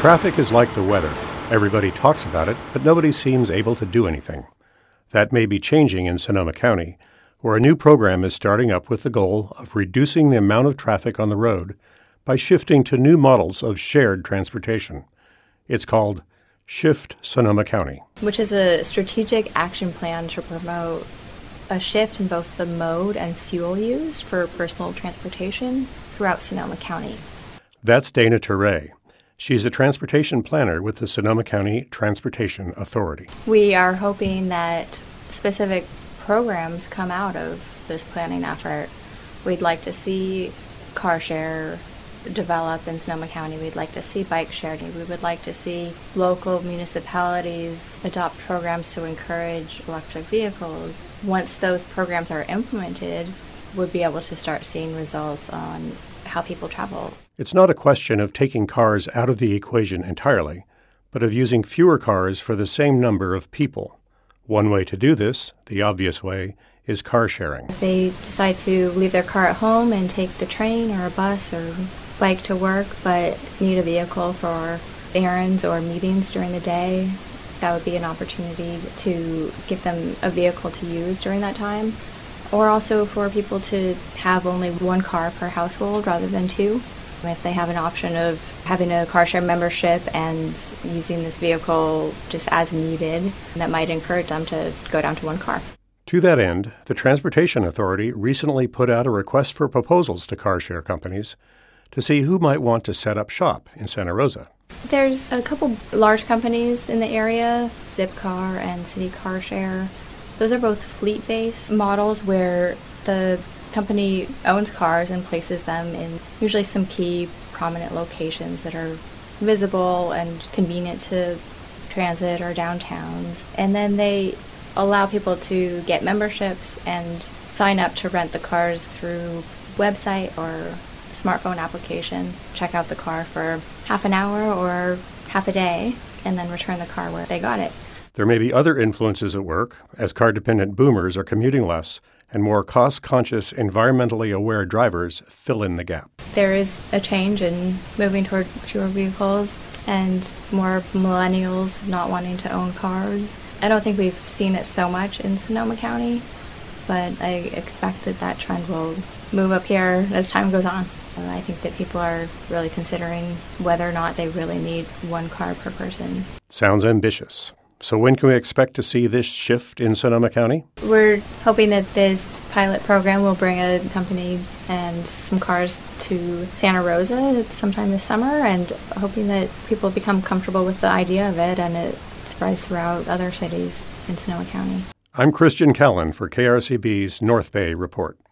Traffic is like the weather. Everybody talks about it, but nobody seems able to do anything. That may be changing in Sonoma County, where a new program is starting up with the goal of reducing the amount of traffic on the road by shifting to new models of shared transportation. It's called Shift Sonoma County, which is a strategic action plan to promote a shift in both the mode and fuel used for personal transportation throughout Sonoma County. That's Dana Touré. She's a transportation planner with the Sonoma County Transportation Authority. We are hoping that specific programs come out of this planning effort. We'd like to see car share develop in Sonoma County. We'd like to see bike sharing. We would like to see local municipalities adopt programs to encourage electric vehicles. Once those programs are implemented, we'll be able to start seeing results on how people travel. It's not a question of taking cars out of the equation entirely, but of using fewer cars for the same number of people. One way to do this, the obvious way, is car sharing. If they decide to leave their car at home and take the train or a bus or bike to work, but need a vehicle for errands or meetings during the day, that would be an opportunity to give them a vehicle to use during that time. Or also for people to have only one car per household rather than two. If they have an option of having a car share membership and using this vehicle just as needed, that might encourage them to go down to one car. To that end, the Transportation Authority recently put out a request for proposals to car share companies to see who might want to set up shop in Santa Rosa. There's a couple large companies in the area, Zipcar and City Car Share. Those are both fleet-based models where the company owns cars and places them in usually some key prominent locations that are visible and convenient to transit or downtowns. And then they allow people to get memberships and sign up to rent the cars through website or smartphone application, check out the car for half an hour or half a day, and then return the car where they got it. There may be other influences at work, as car-dependent boomers are commuting less, and more cost-conscious, environmentally aware drivers fill in the gap. There is a change in moving toward fewer vehicles and more millennials not wanting to own cars. I don't think we've seen it so much in Sonoma County, but I expect that trend will move up here as time goes on. I think that people are really considering whether or not they really need one car per person. Sounds ambitious. So when can we expect to see this shift in Sonoma County? We're hoping that this pilot program will bring a company and some cars to Santa Rosa sometime this summer, and hoping that people become comfortable with the idea of it and it spreads throughout other cities in Sonoma County. I'm Christian Callan for KRCB's North Bay Report.